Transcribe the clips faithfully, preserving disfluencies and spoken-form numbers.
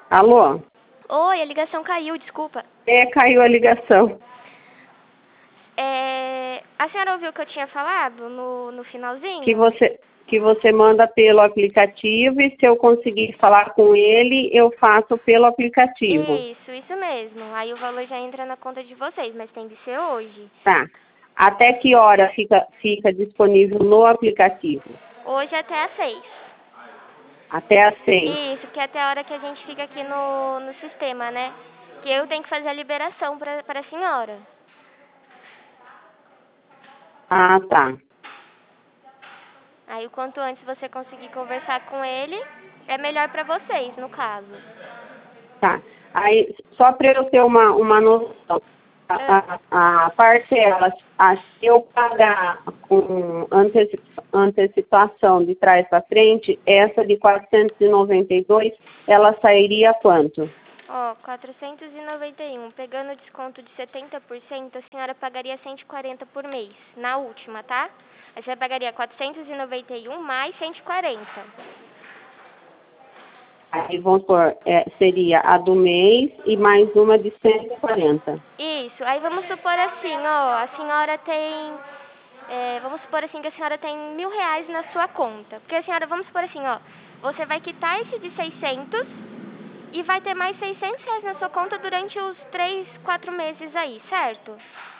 Alô? Oi, a ligação caiu, desculpa. É, caiu a ligação. É, a senhora ouviu o que eu tinha falado no, no finalzinho? Que você, que você manda pelo aplicativo e se eu conseguir falar com ele, eu faço pelo aplicativo. Isso, isso mesmo. Aí o valor já entra na conta de vocês, mas tem que ser hoje. Tá. Até que hora fica, fica disponível no aplicativo? Hoje até às seis. Até às seis. Isso, que é até a hora que a gente fica aqui no, no sistema, né? Que eu tenho que fazer a liberação para a senhora. Ah, tá. Aí o quanto antes você conseguir conversar com ele, é melhor para vocês, no caso. Tá. Aí, só para eu ter uma, uma noção, a, Ah. a, a parcela, a, se eu pagar com anteci, antecipação de trás para frente, essa de quatrocentos e noventa e dois, ela sairia quanto? Ó, quatrocentos e noventa e um, pegando o desconto de setenta por cento, a senhora pagaria cento e quarenta por mês, na última, tá? Aí você pagaria quatrocentos e noventa e um mais cento e quarenta. Aí, vamos supor, é, seria a do mês e mais uma de cento e quarenta. Isso, aí vamos supor assim, ó, a senhora tem, é, vamos supor assim que a senhora tem mil reais na sua conta. Porque a senhora, vamos supor assim, ó, você vai quitar esse de seiscentos e vai ter mais seiscentos reais na sua conta durante os três, quatro meses aí, certo?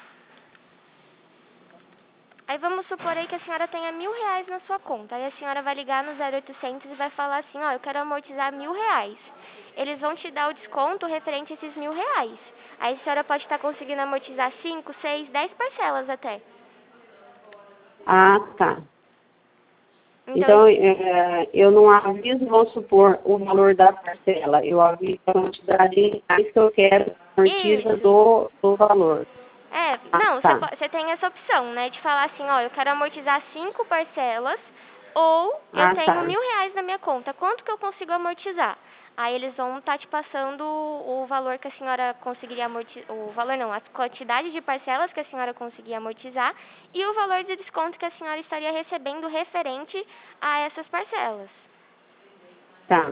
Aí vamos supor aí que a senhora tenha mil reais na sua conta. Aí a senhora vai ligar no zero oitocentos e vai falar assim, ó, eu quero amortizar mil reais. Eles vão te dar o desconto referente a esses mil reais. Aí a senhora pode estar conseguindo amortizar cinco, seis, dez parcelas até. Ah, tá. Então, Então, é, eu não aviso, vamos supor, o valor da parcela. Eu aviso a quantidade de reais que eu quero, amortiza isso. do, do valor. É, Ah, não, você tá. po- você tem essa opção, né, de falar assim, ó, eu quero amortizar cinco parcelas ou eu Ah, tenho tá. mil reais na minha conta, quanto que eu consigo amortizar? Aí eles vão estar te passando o valor que a senhora conseguiria amortizar, o valor não, a quantidade de parcelas que a senhora conseguia amortizar e o valor de desconto que a senhora estaria recebendo referente a essas parcelas. Tá.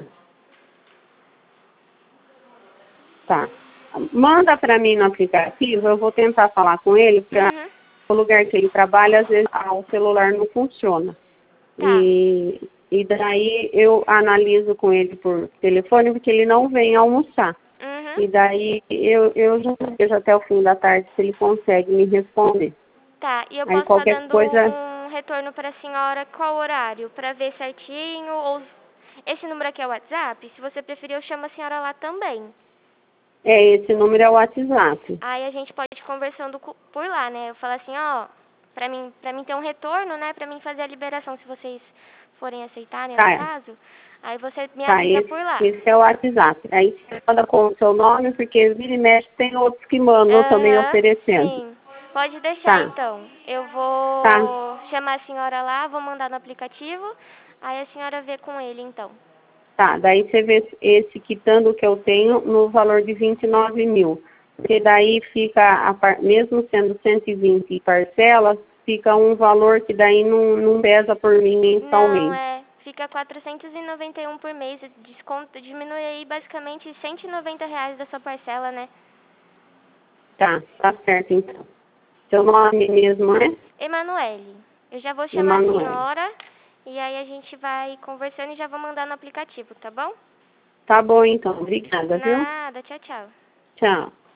Tá. Manda para mim no aplicativo, eu vou tentar falar com ele, para Uhum, o lugar que ele trabalha, às vezes ah, o celular não funciona. tá. E, e daí eu analiso com ele por telefone, porque ele não vem almoçar. Uhum. E daí eu, eu já vejo até o fim da tarde se ele consegue me responder. Tá, e eu Aí posso estar qualquer dando coisa, um retorno para a senhora qual horário? Para ver certinho? Ou esse número aqui é o WhatsApp? Se você preferir, eu chamo a senhora lá também. é esse número é o WhatsApp. Aí a gente pode ir conversando co- por lá, né? Eu falo assim, ó, pra mim, pra mim ter um retorno, né? Pra mim fazer a liberação, se vocês forem aceitarem, no Tá, caso. Aí você me tá, avisa esse, por lá. esse é o WhatsApp. Aí você manda com o seu nome, porque vira e mexe tem outros que mandam também Aham, oferecendo. sim. Pode deixar Tá, então. Eu tá, vou chamar a senhora lá, vou mandar no aplicativo. Aí a senhora vê com ele então. tá. Daí você vê esse quitando o que eu tenho no valor de vinte e nove mil. Porque daí fica, a par- mesmo sendo cento e vinte parcelas, fica um valor que daí não, não pesa por mim Não, mensalmente. é. Fica quatrocentos e noventa e um por mês. Desconto, diminui aí basicamente cento e noventa reais da sua parcela, né? Tá, tá certo então. Seu nome mesmo é? Emanuele, eu já vou chamar a Emanuele. senhora e aí a gente vai conversando e já vou mandar no aplicativo, tá bom? Tá bom então, obrigada, viu? Nada, tchau, tchau. Tchau.